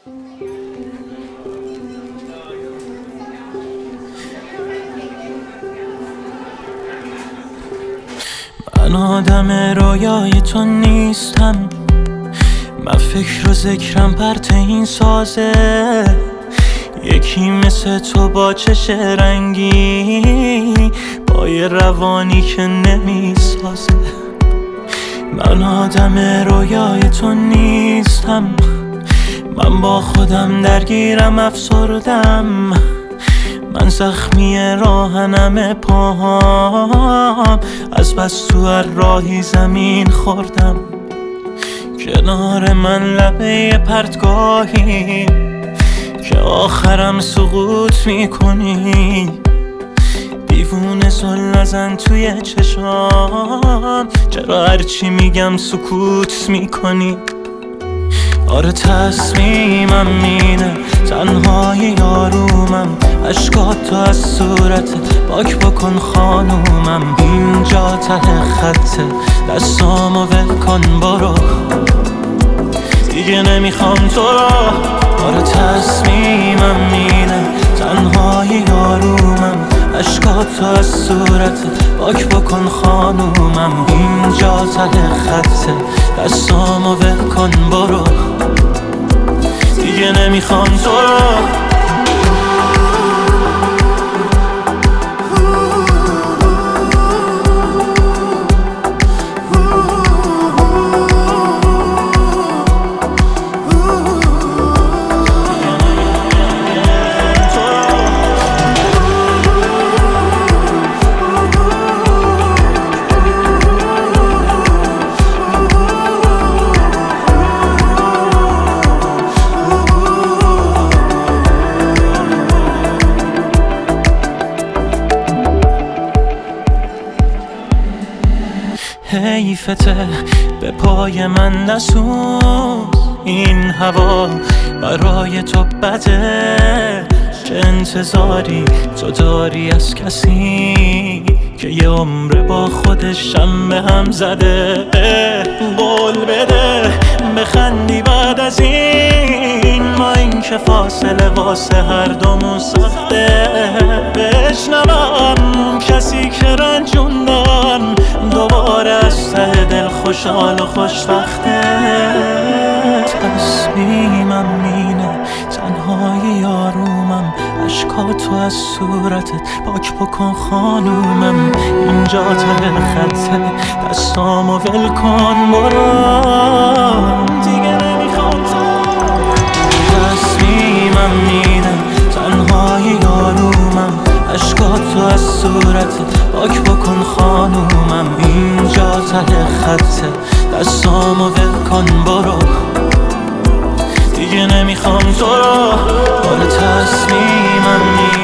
من آدم رویای تو نیستم، من فکر و ذکرم پرت این سازه. یکی مثل تو با چش رنگی، با یه روانی که نمیسازه. من آدم رویای تو نیستم، من با خودم درگیرم افسردم. من زخمی راهنم پاهام، از بس تو هر راهی زمین خوردم. کنار من لبه پرتگاهی که آخرم سقوط میکنی. دیوونه زل نزن توی چشام، چرا هرچی میگم سکوت میکنی؟ آره تصمیمم اینه، تنهای یارومم. اشکات تو از صورتت پاک بکن خانومم. اینجا ته خطه، دستامو ول کن برو، دیگه نمیخوام تو رو. آره تصمیمم اینه، تنهای یارومم. اشکات تو از صورتت پاک بکن خانومم. اینجا ته خطه، دستامو ول کن برو، دیگه نمیخوام تو رو. حیفته به پای من نسوز، این هوا برای تو بده. چه انتظاری تو داری از کسی که یه عمر با خودشم به هم زده؟ قول بده بخندی بعد از این، ما این که فاصله واسه هر دومون سخته. بشنوم کسی که رنجوندم دوباره از ته دل خوشحال و خوشبخته. تصمیمم اینه، تنهای یارومم. اشکاتو از صورتت پاک بکن خانومم. اینجا ته خطه، دستامو ول کن برو، دیگه نمیخوام تو. تصمیمم اینه، تنهای یارومم. اشکاتو از صورتت پاک بکن خانومم. اینجا ته خطه، دستامو ول کن برو، دیگه نمیخوام تو رو. آره تصمیمم